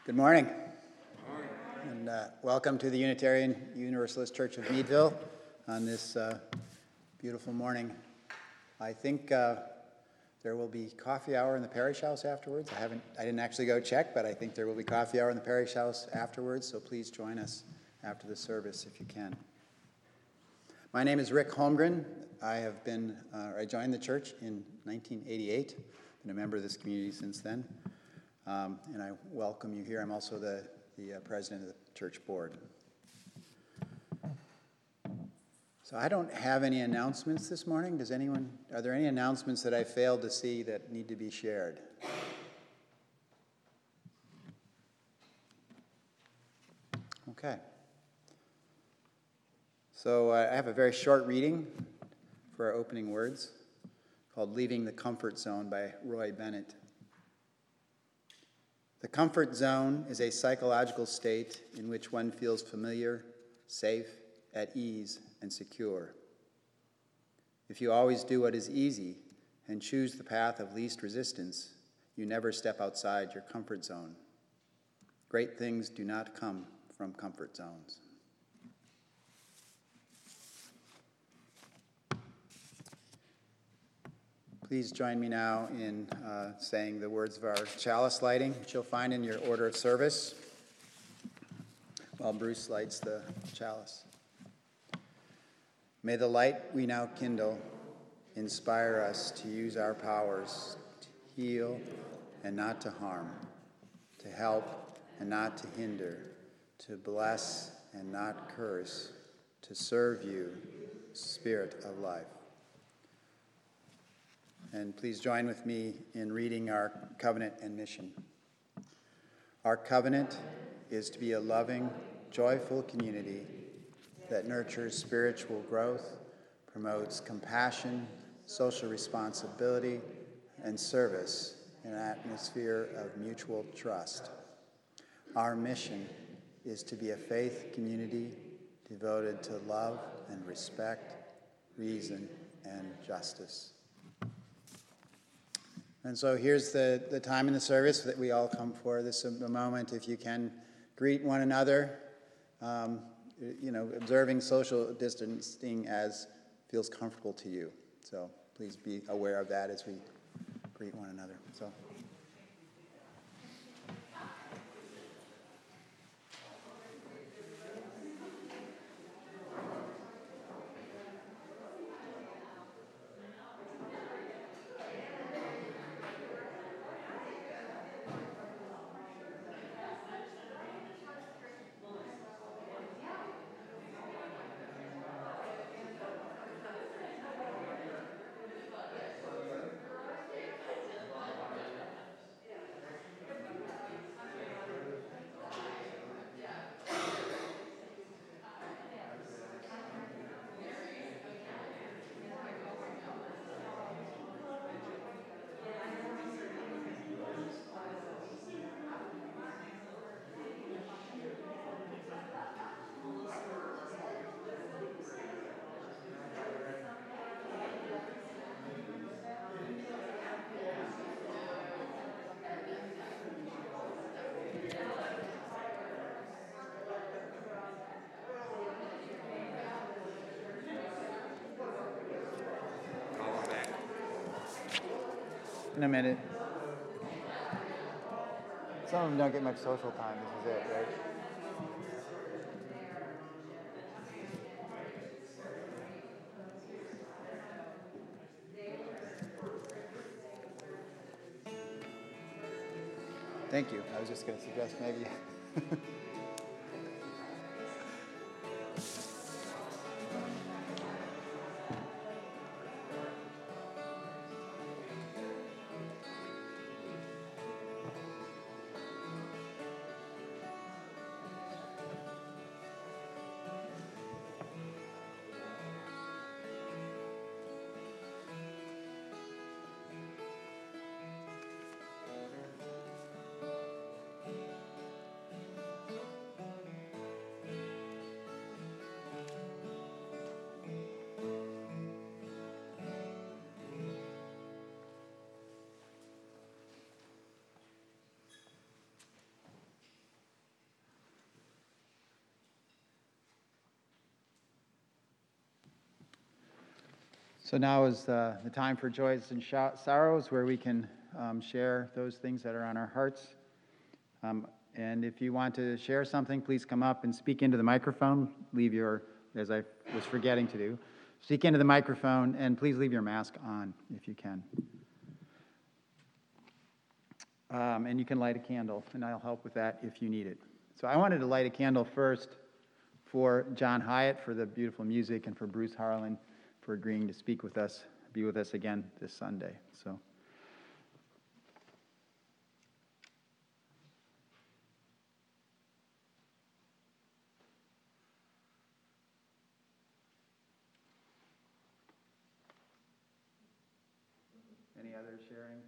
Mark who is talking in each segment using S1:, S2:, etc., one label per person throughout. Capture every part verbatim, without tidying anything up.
S1: Good morning, and uh, welcome to the Unitarian Universalist Church of Meadville on this uh, beautiful morning. I think uh, there will be coffee hour in the parish house afterwards. I haven't, I didn't actually go check, but I think there will be coffee hour in the parish house afterwards, so please join us after the service if you can. My name is Rick Holmgren. I have been, uh, I joined the church in nineteen eighty-eight, been a member of this community since then. Um, and I welcome you here. I'm also the, the uh, president of the church board. So I don't have any announcements this morning. Does anyone, are there any announcements that I failed to see that need to be shared? Okay. So uh, I have a very short reading for our opening words called Leaving the Comfort Zone by Roy Bennett. The comfort zone is a psychological state in which one feels familiar, safe, at ease, and secure. If you always do what is easy and choose the path of least resistance, you never step outside your comfort zone. Great things do not come from comfort zones. Please join me now in uh, saying the words of our chalice lighting, which you'll find in your order of service while Bruce lights the chalice. May the light we now kindle inspire us to use our powers to heal and not to harm, to help and not to hinder, to bless and not curse, to serve you, Spirit of life. And please join with me in reading our covenant and mission. Our covenant is to be a loving, joyful community that nurtures spiritual growth, promotes compassion, social responsibility, and service in an atmosphere of mutual trust. Our mission is to be a faith community devoted to love and respect, reason, and justice. And so here's the, the time in the service that we all come for. This is a moment, if you can, greet one another, um, you know, observing social distancing as feels comfortable to you. So please be aware of that as we greet one another. So. In a minute. Some of them don't get much social time. This is it, right? Thank you. I was just going to suggest maybe. So now is uh, the time for joys and shou- sorrows, where we can um, share those things that are on our hearts. Um, and if you want to share something, please come up and speak into the microphone. Leave your, as I was forgetting to do, speak into the microphone, and please leave your mask on if you can. Um, and you can light a candle, and I'll help with that if you need it. So I wanted to light a candle first for John Hyatt for the beautiful music, and for Bruce Harlan for agreeing to speak with us, be with us again this Sunday. So. Any other sharing?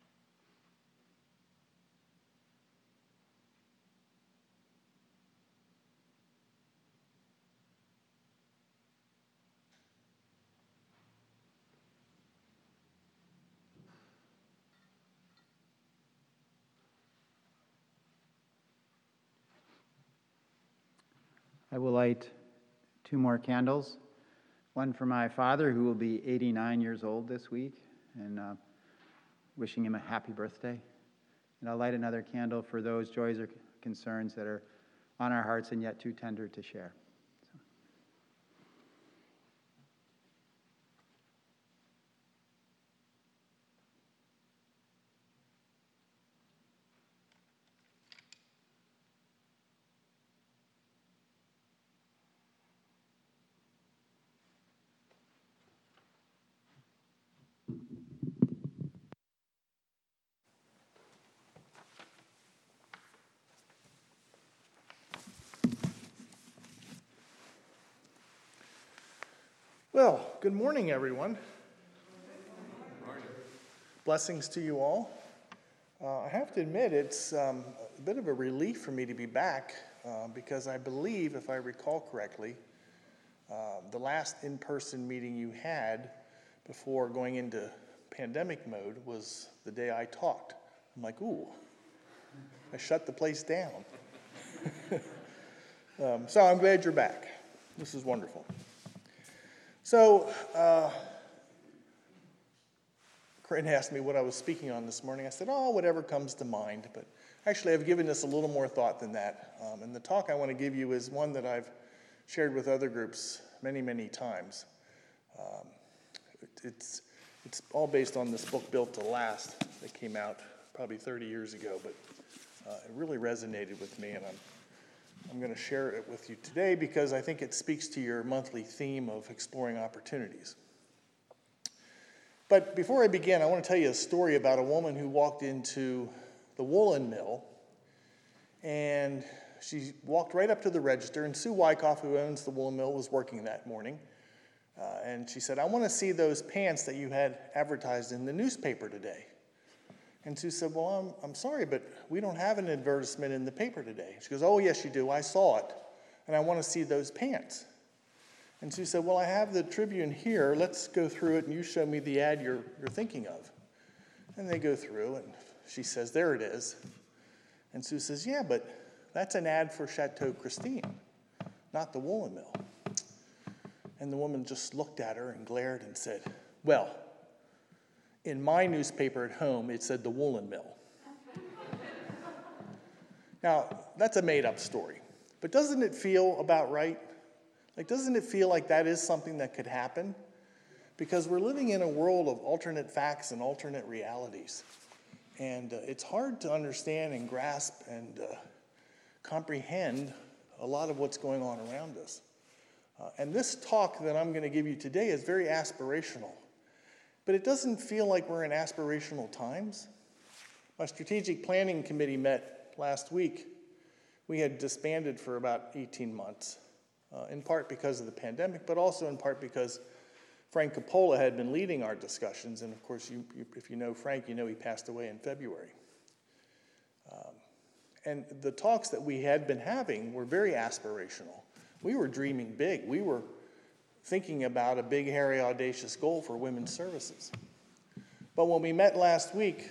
S1: I will light two more candles. One for my father, who will be eighty-nine years old this week, and uh, wishing him a happy birthday. And I'll light another candle for those joys or concerns that are on our hearts and yet too tender to share. So.
S2: Well, good morning, everyone. Good morning. Blessings to you all. Uh, I have to admit, it's um, a bit of a relief for me to be back uh, because I believe, if I recall correctly, uh, the last in-person meeting you had before going into pandemic mode was the day I talked. I'm like, ooh, I shut the place down. um, so I'm glad you're back. This is wonderful. So, uh, Corinne asked me what I was speaking on this morning. I said, oh, whatever comes to mind. But actually, I've given this a little more thought than that. Um, and the talk I want to give you is one that I've shared with other groups many, many times. Um, it, it's, it's all based on this book, Built to Last, that came out probably thirty years ago. But uh, it really resonated with me, and I'm I'm going to share it with you today because I think it speaks to your monthly theme of exploring opportunities. But before I begin, I want to tell you a story about a woman who walked into the woolen mill, and she walked right up to the register, and Sue Wyckoff, who owns the woolen mill, was working that morning. Uh, and she said, I want to see those pants that you had advertised in the newspaper today. And Sue said, well, I'm, I'm sorry, but we don't have an advertisement in the paper today. She goes, oh, yes, you do. I saw it, and I want to see those pants. And Sue said, well, I have the Tribune here. Let's go through it, and you show me the ad you're, you're thinking of. And they go through, and she says, there it is. And Sue says, yeah, but that's an ad for Chateau Christine, not the woolen mill. And the woman just looked at her and glared and said, well, in my newspaper at home, it said the woolen mill. Now, that's a made-up story, but doesn't it feel about right? Like, doesn't it feel like that is something that could happen? Because we're living in a world of alternate facts and alternate realities, and uh, it's hard to understand and grasp and uh, comprehend a lot of what's going on around us. Uh, and this talk that I'm going to give you today is very aspirational. But it doesn't feel like we're in aspirational times. My strategic planning committee met last week. We had disbanded for about eighteen months, uh, in part because of the pandemic, but also in part because Frank Coppola had been leading our discussions. And of course, you, you, if you know Frank, you know he passed away in February. Um, and the talks that we had been having were very aspirational. We were dreaming big. We were thinking about a big, hairy, audacious goal for women's services. But when we met last week,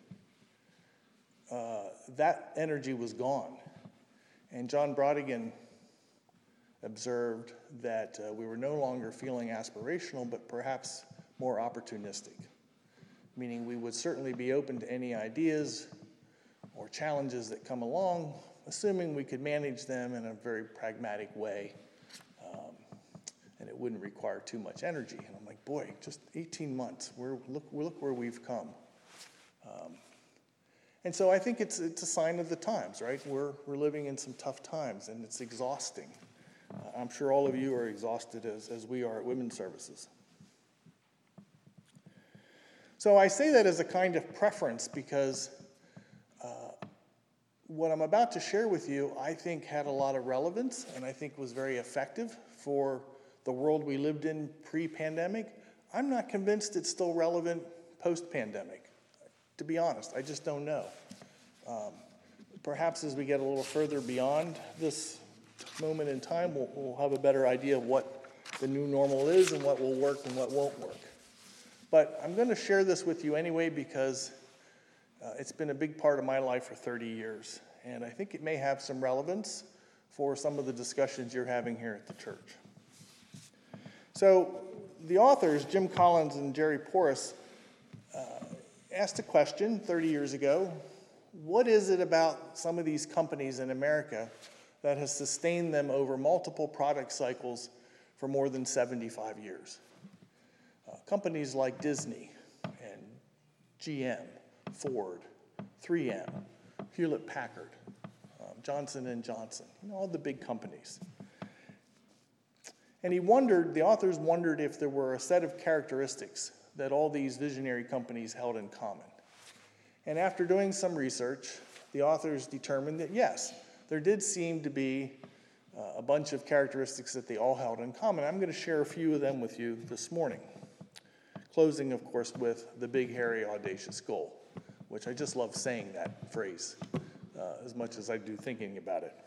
S2: uh, that energy was gone. And John Brodigan observed that uh, we were no longer feeling aspirational, but perhaps more opportunistic, meaning we would certainly be open to any ideas or challenges that come along, assuming we could manage them in a very pragmatic way, um, and it wouldn't require too much energy. And I'm like, boy, just eighteen months, we're, look, look where we've come. Um, and so I think it's, it's a sign of the times, right? We're, we're living in some tough times, and it's exhausting. Uh, I'm sure all of you are exhausted as, as we are at Women's Services. So I say that as a kind of preference because uh, what I'm about to share with you, I think had a lot of relevance and I think was very effective for the world we lived in pre-pandemic. I'm not convinced it's still relevant post-pandemic. To be honest, I just don't know. Um, perhaps as we get a little further beyond this moment in time, we'll, we'll have a better idea of what the new normal is and what will work and what won't work. But I'm going to share this with you anyway because uh, it's been a big part of my life for thirty years. And I think it may have some relevance for some of the discussions you're having here at the church. So the authors, Jim Collins and Jerry Porras, uh, asked a question thirty years ago. What is it about some of these companies in America that has sustained them over multiple product cycles for more than seventy-five years? Uh, companies like Disney and G M, Ford, three M, Hewlett-Packard, um, Johnson and Johnson, you know, all the big companies. And he wondered, the authors wondered if there were a set of characteristics that all these visionary companies held in common. And after doing some research, the authors determined that yes, there did seem to be uh, a bunch of characteristics that they all held in common. I'm going to share a few of them with you this morning. Closing, of course, with the big, hairy, audacious goal, which I just love saying that phrase uh, as much as I do thinking about it.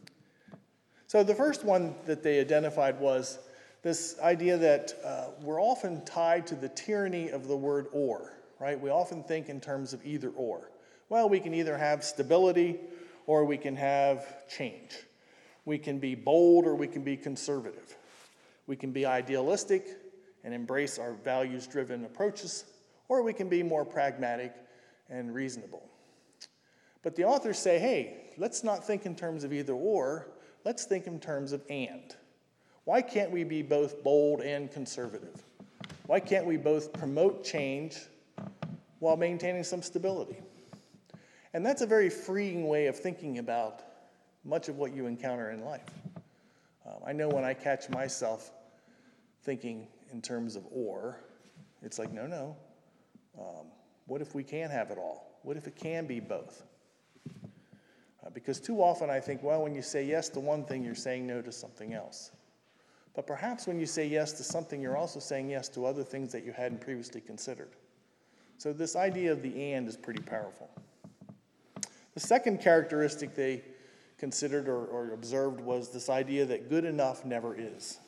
S2: So the first one that they identified was this idea that uh, we're often tied to the tyranny of the word or, right? We often think in terms of either or. Well, we can either have stability or we can have change. We can be bold or we can be conservative. We can be idealistic and embrace our values-driven approaches, or we can be more pragmatic and reasonable. But the authors say, hey, let's not think in terms of either or, let's think in terms of and. Why can't we be both bold and conservative? Why can't we both promote change while maintaining some stability? And that's a very freeing way of thinking about much of what you encounter in life. Um, I know when I catch myself thinking in terms of or, it's like, no, no. Um, what if we can have it all? What if it can be both? Uh, because too often I think, well, when you say yes to one thing, you're saying no to something else. But perhaps when you say yes to something, you're also saying yes to other things that you hadn't previously considered. So this idea of the and is pretty powerful. The second characteristic they considered or, or observed was this idea that good enough never is.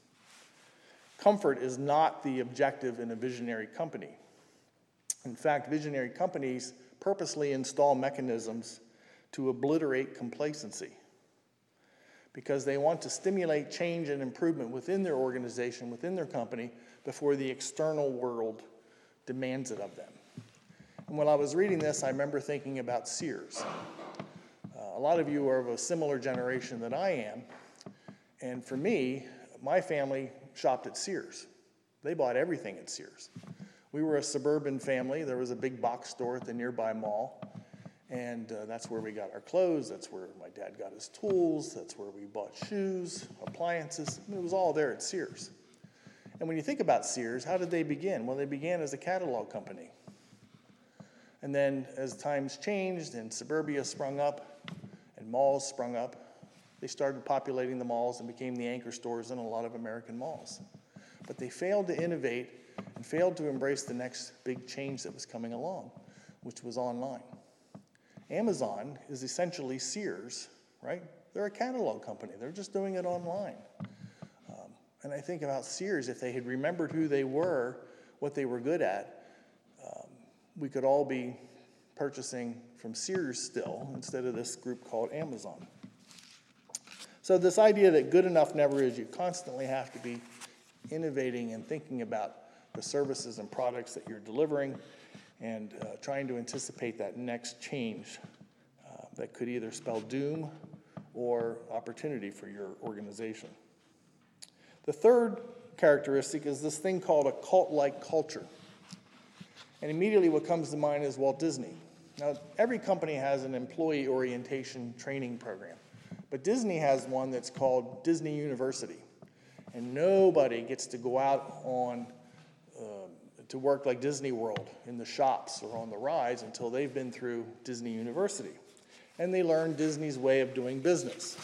S2: Comfort is not the objective in a visionary company. In fact, visionary companies purposely install mechanisms to obliterate complacency because they want to stimulate change and improvement within their organization, within their company, before the external world demands it of them. And when I was reading this, I remember thinking about Sears. Uh, a lot of you are of a similar generation that I am, and for me, my family shopped at Sears. They bought everything at Sears. We were a suburban family. There was a big box store at the nearby mall, and uh, that's where we got our clothes. That's where my dad got his tools. That's where we bought shoes, appliances. I mean, it was all there at Sears. And when you think about Sears, how did they begin? Well, they began as a catalog company. And then as times changed and suburbia sprung up and malls sprung up, they started populating the malls and became the anchor stores in a lot of American malls. But they failed to innovate and failed to embrace the next big change that was coming along, which was online. Amazon is essentially Sears, right? They're a catalog company. They're just doing it online. Um, and I think about Sears, if they had remembered who they were, what they were good at, um, we could all be purchasing from Sears still instead of this group called Amazon. So this idea that good enough never is, you constantly have to be innovating and thinking about the services and products that you're delivering, and uh, trying to anticipate that next change uh, that could either spell doom or opportunity for your organization. The third characteristic is this thing called a cult-like culture. And immediately what comes to mind is Walt Disney. Now, every company has an employee orientation training program, but Disney has one that's called Disney University. And nobody gets to go out on uh, to work like Disney World in the shops or on the rides until they've been through Disney University. And they learn Disney's way of doing business.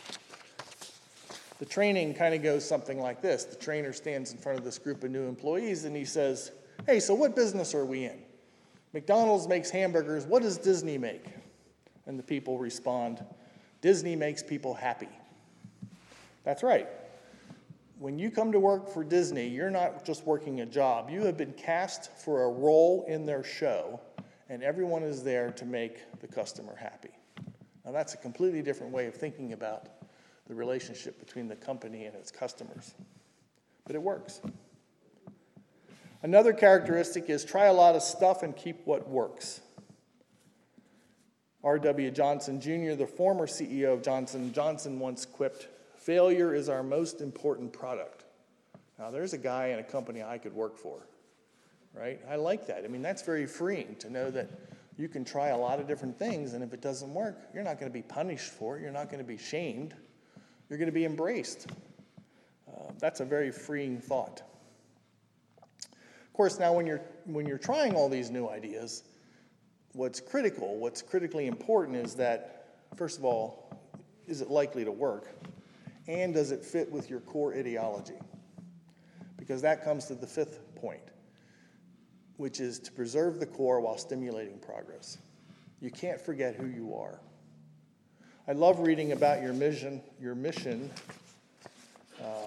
S2: The training kind of goes something like this. The trainer stands in front of this group of new employees and he says, "Hey, so what business are we in? McDonald's makes hamburgers. What does Disney make?" And the people respond, "Disney makes people happy." That's right. When you come to work for Disney, you're not just working a job. You have been cast for a role in their show, and everyone is there to make the customer happy. Now, that's a completely different way of thinking about the relationship between the company and its customers. But it works. Another characteristic is try a lot of stuff and keep what works. R W Johnson Junior, the former C E O of Johnson and Johnson, once quipped, "Failure is our most important product." Now, there's a guy in a company I could work for, right? I like that. I mean, that's very freeing to know that you can try a lot of different things, and if it doesn't work, you're not going to be punished for it. You're not going to be shamed. You're going to be embraced. Uh, that's a very freeing thought. Of course, now when you're when you're trying all these new ideas, what's critical, what's critically important is that, first of all, is it likely to work? And does it fit with your core ideology? Because that comes to the fifth point, which is to preserve the core while stimulating progress. You can't forget who you are. I love reading about your mission, your mission, um,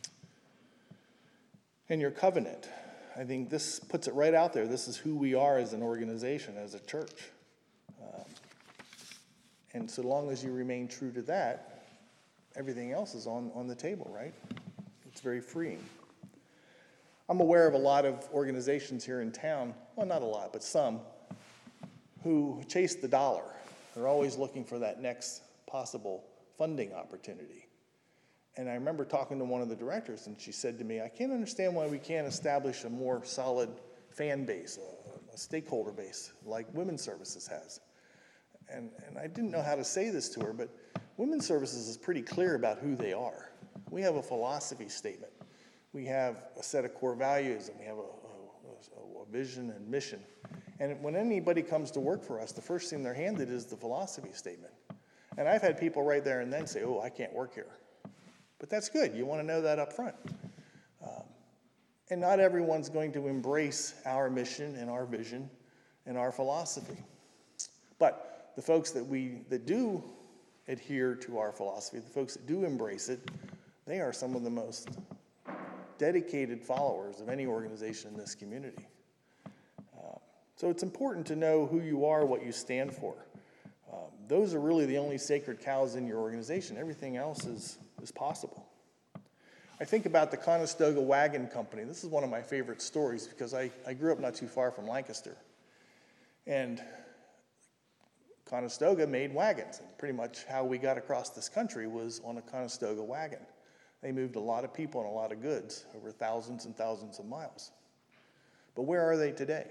S2: and your covenant. I think this puts it right out there. This is who we are as an organization, as a church. Um, and so long as you remain true to that, everything else is on, on the table, right? It's very freeing. I'm aware of a lot of organizations here in town, well, not a lot, but some, who chase the dollar. They're always looking for that next possible funding opportunity. And I remember talking to one of the directors, and she said to me, "I can't understand why we can't establish a more solid fan base, a, a stakeholder base, like Women's Services has." And, and I didn't know how to say this to her, but Women's Services is pretty clear about who they are. We have a philosophy statement. We have a set of core values, and we have a, a, a vision and mission. And when anybody comes to work for us, the first thing they're handed is the philosophy statement. And I've had people right there and then say, "Oh, I can't work here." But that's good. You want to know that up front. Um, and not everyone's going to embrace our mission and our vision and our philosophy. But the folks that we that do adhere to our philosophy, the folks that do embrace it, they are some of the most dedicated followers of any organization in this community. Uh, so it's important to know who you are, what you stand for. Um, those are really the only sacred cows in your organization. Everything else is, is possible. I think about the Conestoga Wagon Company. This is one of my favorite stories because I, I grew up not too far from Lancaster. And Conestoga made wagons. And pretty much how we got across this country was on a Conestoga wagon. They moved a lot of people and a lot of goods over thousands and thousands of miles. But where are they today?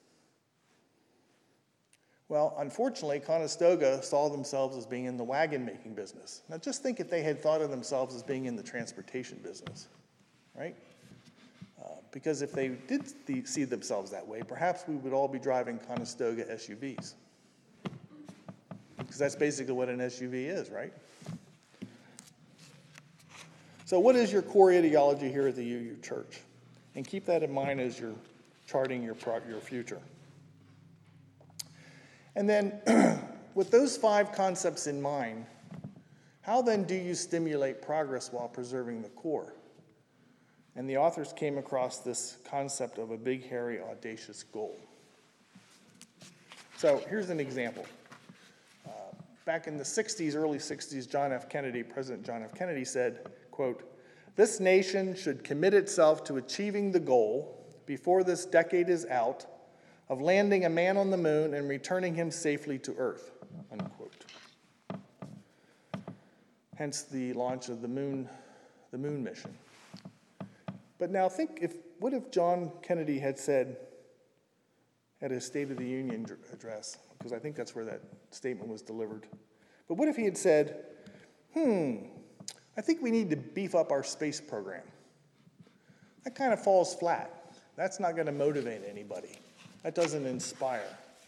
S2: Well, unfortunately, Conestoga saw themselves as being in the wagon-making business. Now, just think if they had thought of themselves as being in the transportation business, right? Uh, because if they did th- see themselves that way, perhaps we would all be driving Conestoga S U Vs. Because that's basically what an S U V is, right? So what is your core ideology here at the U U Church? And keep that in mind as you're charting your, pro- your future. And then, with those five concepts in mind, how then do you stimulate progress while preserving the core? And the authors came across this concept of a big, hairy, audacious goal. So here's an example. Uh, back in the sixties, early sixties, John F. Kennedy, President John F. Kennedy said, quote, "This nation should commit itself to achieving the goal before this decade is out, of landing a man on the moon and returning him safely to Earth, unquote. Hence the launch of the moon, the moon mission. But now think, if what if John Kennedy had said at his State of the Union address, because I think that's where that statement was delivered, but what if he had said, hmm, I think we need to beef up our space program. That kind of falls flat. That's not going to motivate anybody. That doesn't inspire.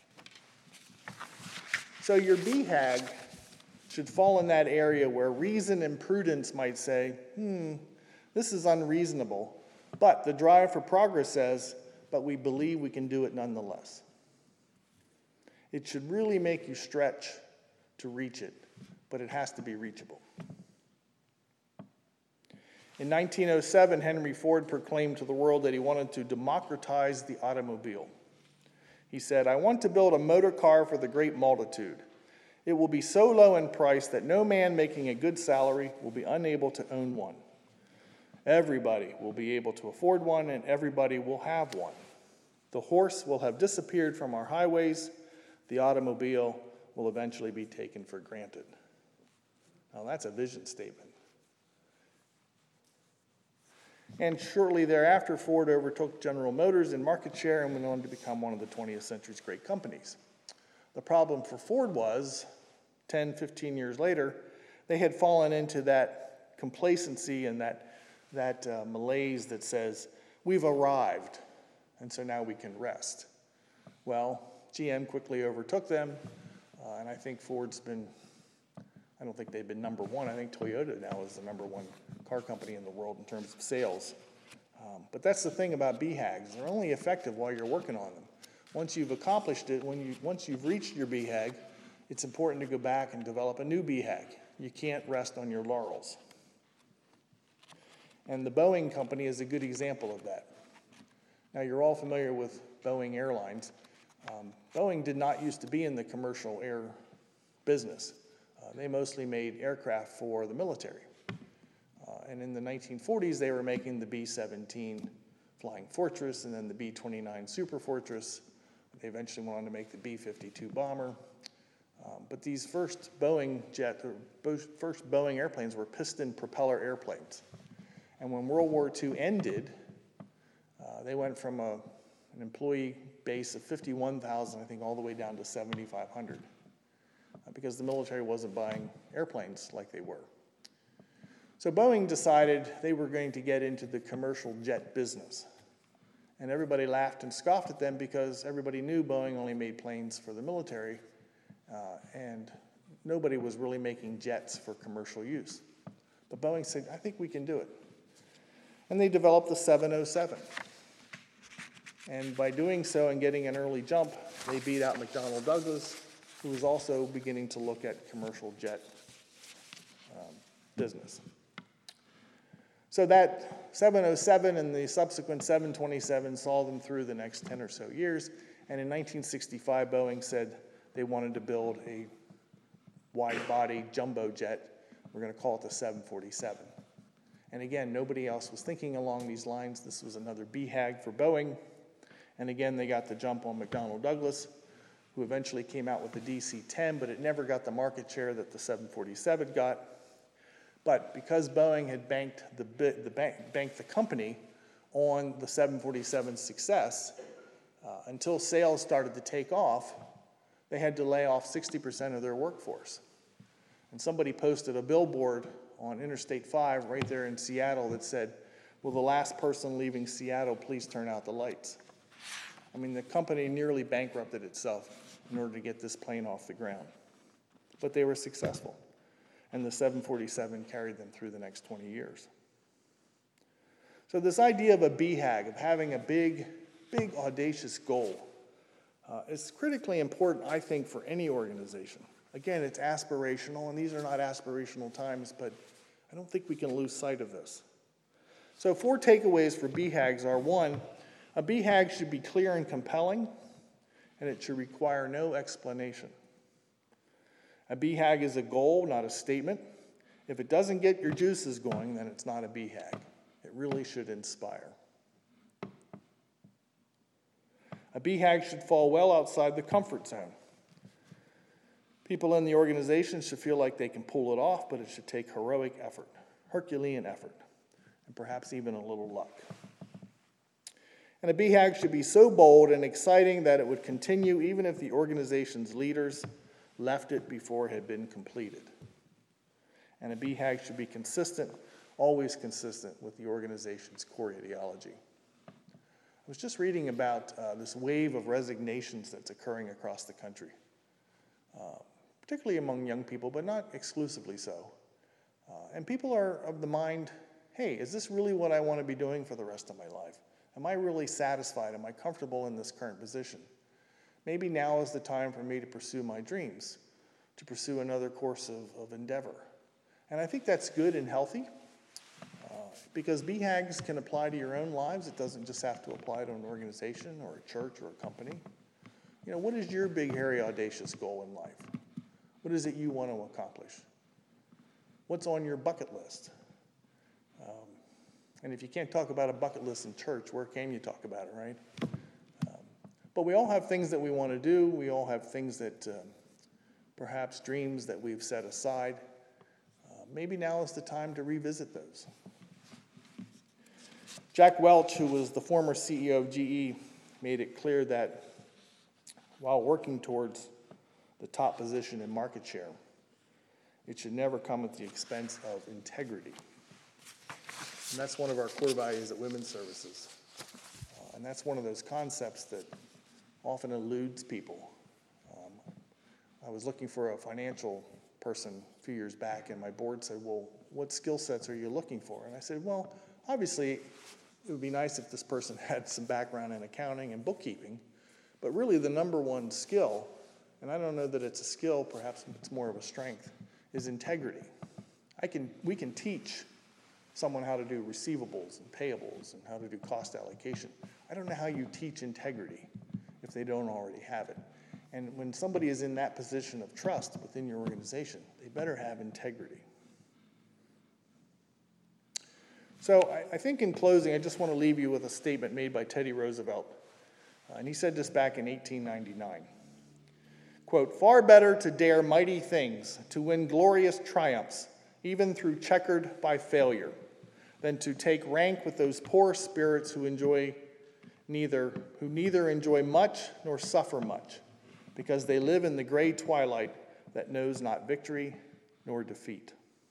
S2: So your B HAG should fall in that area where reason and prudence might say, hmm, this is unreasonable. But the drive for progress says, but we believe we can do it nonetheless. It should really make you stretch to reach it, but it has to be reachable. In nineteen oh seven, Henry Ford proclaimed to the world that he wanted to democratize the automobile. He said, I want to build a motor car for the great multitude. It will be so low in price that no man making a good salary will be unable to own one. Everybody will be able to afford one, and everybody will have one. The horse will have disappeared from our highways. The automobile will eventually be taken for granted. Now, that's a vision statement. And shortly thereafter, Ford overtook General Motors in market share and went on to become one of the twentieth century's great companies. The problem for Ford was, ten, fifteen years later, they had fallen into that complacency and that, that uh, malaise that says, we've arrived, and so now we can rest. Well, G M quickly overtook them, uh, and I think Ford's been, I don't think they've been number one. I think Toyota now is the number one car company in the world in terms of sales. Um, but that's the thing about B HAGs. They're only effective while you're working on them. Once you've accomplished it, when you, once you've reached your B HAG, it's important to go back and develop a new B HAG. You can't rest on your laurels. And the Boeing company is a good example of that. Now, you're all familiar with Boeing Airlines. Um, Boeing did not used to be in the commercial air business. Uh, they mostly made aircraft for the military. Uh, and in the nineteen forties, they were making the B seventeen Flying Fortress and then the B twenty-nine Super Fortress. They eventually went on to make the B fifty-two bomber. Um, but these first Boeing jet, or first Boeing airplanes were piston propeller airplanes. And when World War Two ended, uh, they went from a, an employee base of fifty-one thousand, I think, all the way down to seventy-five hundred, uh, because the military wasn't buying airplanes like they were. So Boeing decided they were going to get into the commercial jet business. And everybody laughed and scoffed at them because everybody knew Boeing only made planes for the military, uh, and nobody was really making jets for commercial use. But Boeing said, I think we can do it. And they developed the seven oh seven. And by doing so and getting an early jump, they beat out McDonnell Douglas, who was also beginning to look at commercial jet um, business. So that seven oh seven and the subsequent seven twenty-seven saw them through the next ten or so years. And in nineteen sixty-five, Boeing said they wanted to build a wide-body jumbo jet. We're going to call it the seven forty-seven. And again, nobody else was thinking along these lines. This was another B HAG for Boeing. And again, they got the jump on McDonnell Douglas, who eventually came out with the D C ten, but it never got the market share that the seven forty-seven got. But because Boeing had banked the, the, bank, banked the company on the seven forty-seven's success, uh, until sales started to take off, they had to lay off sixty percent of their workforce. And somebody posted a billboard on Interstate five right there in Seattle that said, will the last person leaving Seattle please turn out the lights? I mean, the company nearly bankrupted itself in order to get this plane off the ground. But they were successful. And the seven forty-seven carried them through the next twenty years. So this idea of a B HAG, of having a big, big audacious goal, uh, is critically important, I think, for any organization. Again, it's aspirational, and these are not aspirational times, but I don't think we can lose sight of this. So four takeaways for B HAGs are, one, a B HAG should be clear and compelling, and it should require no explanation. A B HAG is a goal, not a statement. If it doesn't get your juices going, then it's not a B HAG. It really should inspire. A B HAG should fall well outside the comfort zone. People in the organization should feel like they can pull it off, but it should take heroic effort, Herculean effort, and perhaps even a little luck. And a B HAG should be so bold and exciting that it would continue even if the organization's leaders left it before it had been completed. And a B HAG should be consistent, always consistent with the organization's core ideology. I was just reading about uh, this wave of resignations that's occurring across the country, uh, particularly among young people, but not exclusively so. Uh, and people are of the mind, hey, is this really what I want to be doing for the rest of my life? Am I really satisfied? Am I comfortable in this current position? Maybe now is the time for me to pursue my dreams, to pursue another course of, of endeavor. And I think that's good and healthy, uh, because B HAGs can apply to your own lives. It doesn't just have to apply to an organization or a church or a company. You know, what is your big, hairy, audacious goal in life? What is it you want to accomplish? What's on your bucket list? Um, and if you can't talk about a bucket list in church, where can you talk about it, right? Um, but we all have things that we want to do. We all have things that, um, perhaps dreams that we've set aside. Uh, maybe now is the time to revisit those. Jack Welch, who was the former C E O of G E, made it clear that while working towards the top position in market share, it should never come at the expense of integrity. And that's one of our core values at Women's Services. Uh, and that's one of those concepts that often eludes people. Um, I was looking for a financial person a few years back, and my board said, well, what skill sets are you looking for? And I said, well, obviously, it would be nice if this person had some background in accounting and bookkeeping, but really the number one skill, and I don't know that it's a skill, perhaps it's more of a strength, is integrity. I can, we can teach someone how to do receivables and payables and how to do cost allocation. I don't know how you teach integrity if they don't already have it. And when somebody is in that position of trust within your organization, they better have integrity. So I, I think in closing, I just want to leave you with a statement made by Teddy Roosevelt. Uh, and he said this back in eighteen ninety-nine. Quote, far better to dare mighty things, to win glorious triumphs, even through checkered by failure, than to take rank with those poor spirits who enjoy neither, who neither enjoy much nor suffer much, because they live in the gray twilight that knows not victory nor defeat.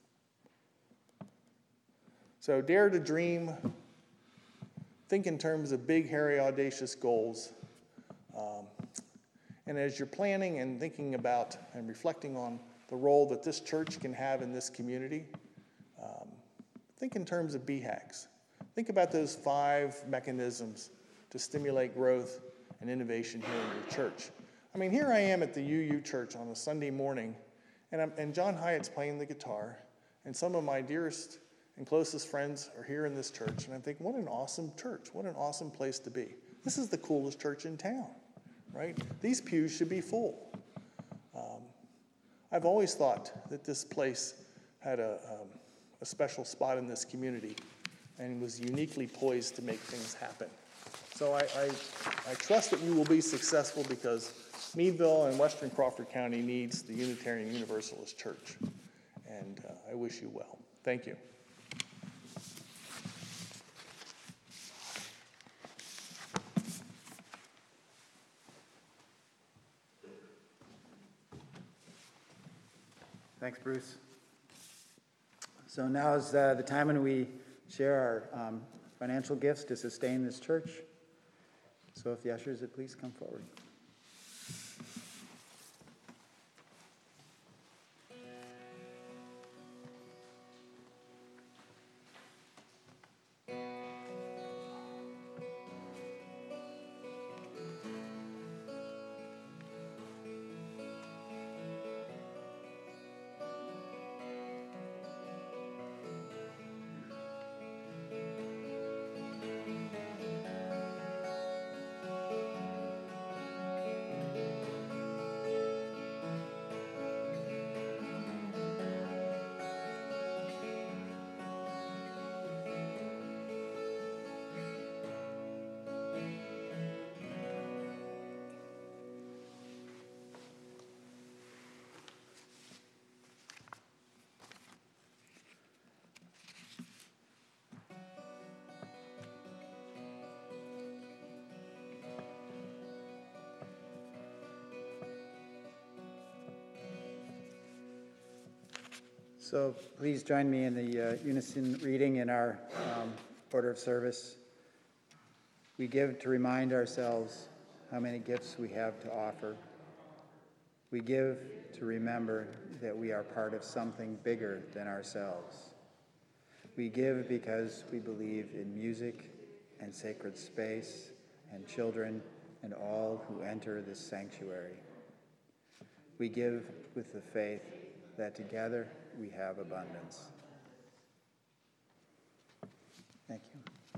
S2: So dare to dream, think in terms of big, hairy, audacious goals. Um, and as you're planning and thinking about and reflecting on the role that this church can have in this community, um, think in terms of B HAGs. Think about those five mechanisms to stimulate growth and innovation here in your church. I mean, here I am at the U U Church on a Sunday morning, and, I'm, and John Hyatt's playing the guitar, and some of my dearest and closest friends are here in this church, and I'm thinking, what an awesome church, what an awesome place to be. This is the coolest church in town, right? These pews should be full. Um, I've always thought that this place had a, um, a special spot in this community and was uniquely poised to make things happen. So I, I, I trust that you will be successful because Meadville and Western Crawford County needs the Unitarian Universalist Church, and uh, I wish you well. Thank you.
S1: Thanks, Bruce. So now is uh, the time when we share our um, financial gifts to sustain this church. So if the ushers would please come forward. So please join me in the uh, unison reading in our um, order of service. We give to remind ourselves how many gifts we have to offer. We give to remember that we are part of something bigger than ourselves. We give because we believe in music and sacred space and children and all who enter this sanctuary. We give with the faith that together we have abundance. Thank you.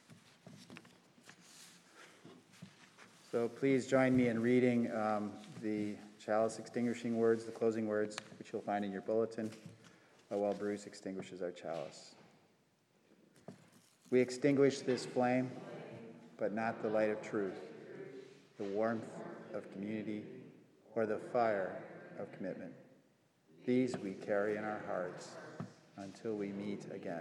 S1: So please join me in reading um, the chalice extinguishing words, the closing words, which you'll find in your bulletin, while Bruce extinguishes our chalice. We extinguish this flame, but not the light of truth, the warmth of community, or the fire of commitment. These we carry in our hearts until we meet again.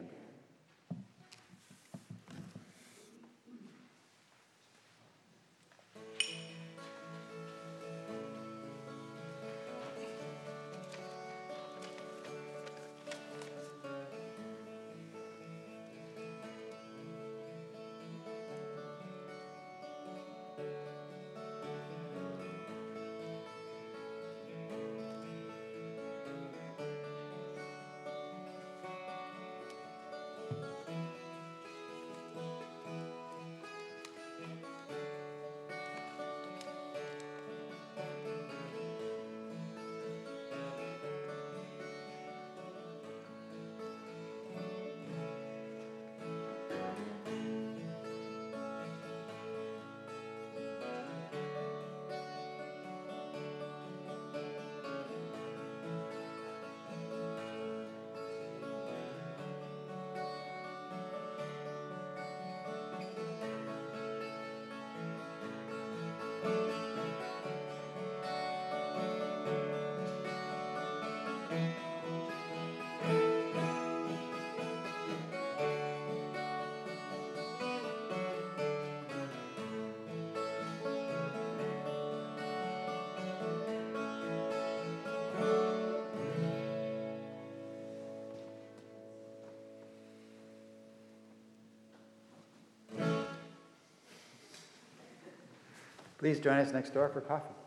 S1: Please join us next door for coffee.